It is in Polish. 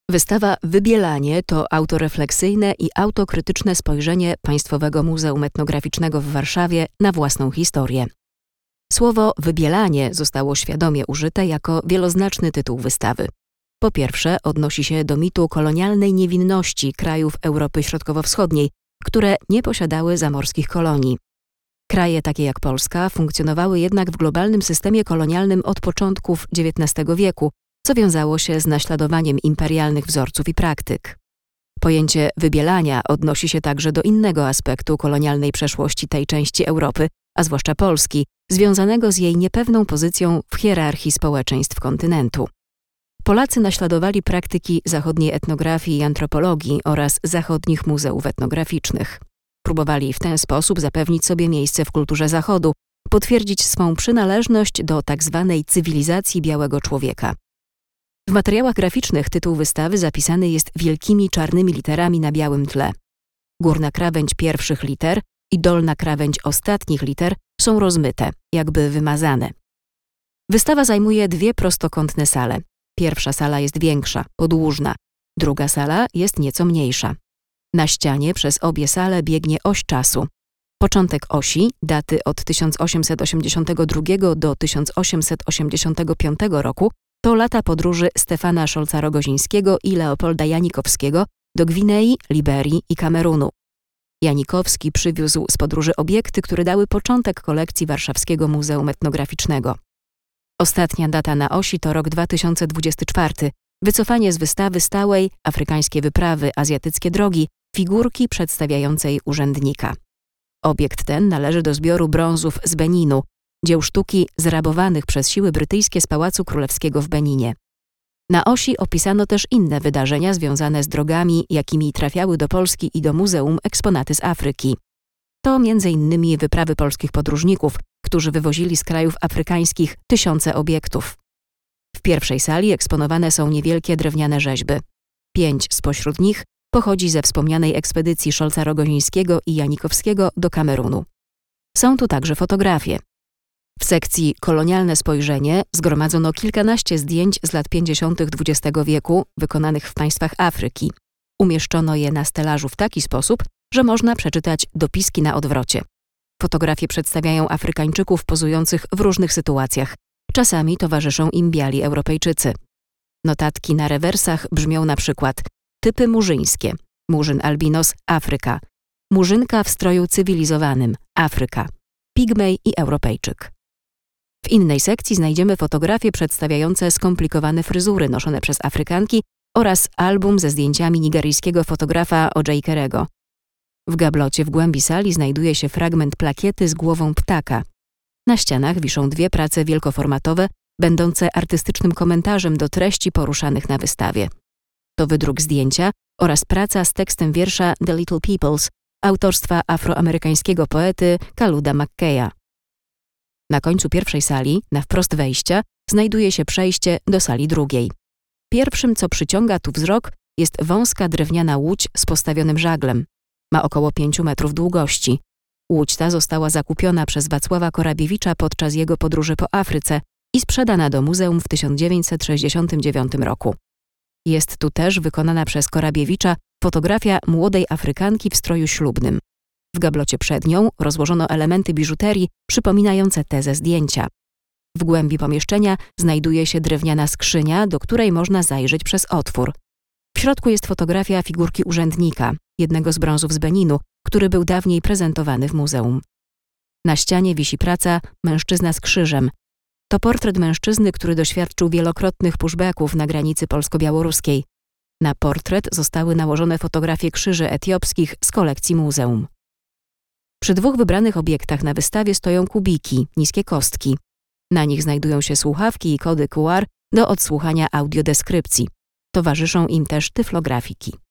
Wystawa Wybielanie to autorefleksyjne i autokrytyczne spojrzenie Państwowego Muzeum Etnograficznego w Warszawie na własną historię. Słowo wybielanie zostało świadomie użyte jako wieloznaczny tytuł wystawy. Po pierwsze, odnosi się do mitu kolonialnej niewinności krajów Europy Środkowo-Wschodniej, które nie posiadały zamorskich kolonii. Kraje takie jak Polska funkcjonowały jednak w globalnym systemie kolonialnym od początków XIX wieku, co wiązało się z naśladowaniem imperialnych wzorców i praktyk. Pojęcie wybielania odnosi się także do innego aspektu kolonialnej przeszłości tej części Europy, a zwłaszcza Polski, związanego z jej niepewną pozycją w hierarchii społeczeństw kontynentu. Polacy naśladowali praktyki zachodniej etnografii i antropologii oraz zachodnich muzeów etnograficznych. Próbowali w ten sposób zapewnić sobie miejsce w kulturze Zachodu, potwierdzić swą przynależność do tzw. cywilizacji białego człowieka. W materiałach graficznych tytuł wystawy zapisany jest wielkimi czarnymi literami na białym tle. Górna krawędź pierwszych liter i dolna krawędź ostatnich liter są rozmyte, jakby wymazane. Wystawa zajmuje dwie prostokątne sale. Pierwsza sala jest większa, podłużna, druga sala jest nieco mniejsza. Na ścianie przez obie sale biegnie oś czasu. Początek osi, daty od 1882 do 1885 roku, to lata podróży Stefana Szolca-Rogozińskiego i Leopolda Janikowskiego do Gwinei, Liberii i Kamerunu. Janikowski przywiózł z podróży obiekty, które dały początek kolekcji Warszawskiego Muzeum Etnograficznego. Ostatnia data na osi to rok 2024, wycofanie z wystawy stałej Afrykańskie wyprawy, azjatyckie drogi, figurki przedstawiającej urzędnika. Obiekt ten należy do zbioru brązów z Beninu, dzieł sztuki zrabowanych przez siły brytyjskie z Pałacu Królewskiego w Beninie. Na osi opisano też inne wydarzenia związane z drogami, jakimi trafiały do Polski i do muzeum eksponaty z Afryki. To m.in. wyprawy polskich podróżników, którzy wywozili z krajów afrykańskich tysiące obiektów. W pierwszej sali eksponowane są niewielkie drewniane rzeźby. 5 spośród nich pochodzi ze wspomnianej ekspedycji Szolca-Rogozińskiego i Janikowskiego do Kamerunu. Są tu także fotografie. W sekcji Kolonialne spojrzenie zgromadzono kilkanaście zdjęć z lat 50. XX wieku wykonanych w państwach Afryki. Umieszczono je na stelażu w taki sposób, że można przeczytać dopiski na odwrocie. Fotografie przedstawiają Afrykańczyków pozujących w różnych sytuacjach. Czasami towarzyszą im biali Europejczycy. Notatki na rewersach brzmią na przykład: typy murzyńskie, murzyn albinos Afryka, murzynka w stroju cywilizowanym Afryka, pigmej i Europejczyk. W innej sekcji znajdziemy fotografie przedstawiające skomplikowane fryzury noszone przez Afrykanki oraz album ze zdjęciami nigeryjskiego fotografa O.J. Kerego. W gablocie w głębi sali znajduje się fragment plakiety z głową ptaka. Na ścianach wiszą dwie prace wielkoformatowe, będące artystycznym komentarzem do treści poruszanych na wystawie. To wydruk zdjęcia oraz praca z tekstem wiersza The Little Peoples autorstwa afroamerykańskiego poety Kaluda McKeya. Na końcu pierwszej sali, na wprost wejścia, znajduje się przejście do sali drugiej. Pierwszym, co przyciąga tu wzrok, jest wąska drewniana łódź z postawionym żaglem. Ma około 5 metrów długości. Łódź ta została zakupiona przez Wacława Korabiewicza podczas jego podróży po Afryce i sprzedana do muzeum w 1969 roku. Jest tu też wykonana przez Korabiewicza fotografia młodej Afrykanki w stroju ślubnym. W gablocie przed nią rozłożono elementy biżuterii przypominające te ze zdjęcia. W głębi pomieszczenia znajduje się drewniana skrzynia, do której można zajrzeć przez otwór. W środku jest fotografia figurki urzędnika, jednego z brązów z Beninu, który był dawniej prezentowany w muzeum. Na ścianie wisi praca Mężczyzna z krzyżem. To portret mężczyzny, który doświadczył wielokrotnych pushbacków na granicy polsko-białoruskiej. Na portret zostały nałożone fotografie krzyży etiopskich z kolekcji muzeum. Przy 2 wybranych obiektach na wystawie stoją kubiki, niskie kostki. Na nich znajdują się słuchawki i kody QR do odsłuchania audiodeskrypcji. Towarzyszą im też tyflografiki.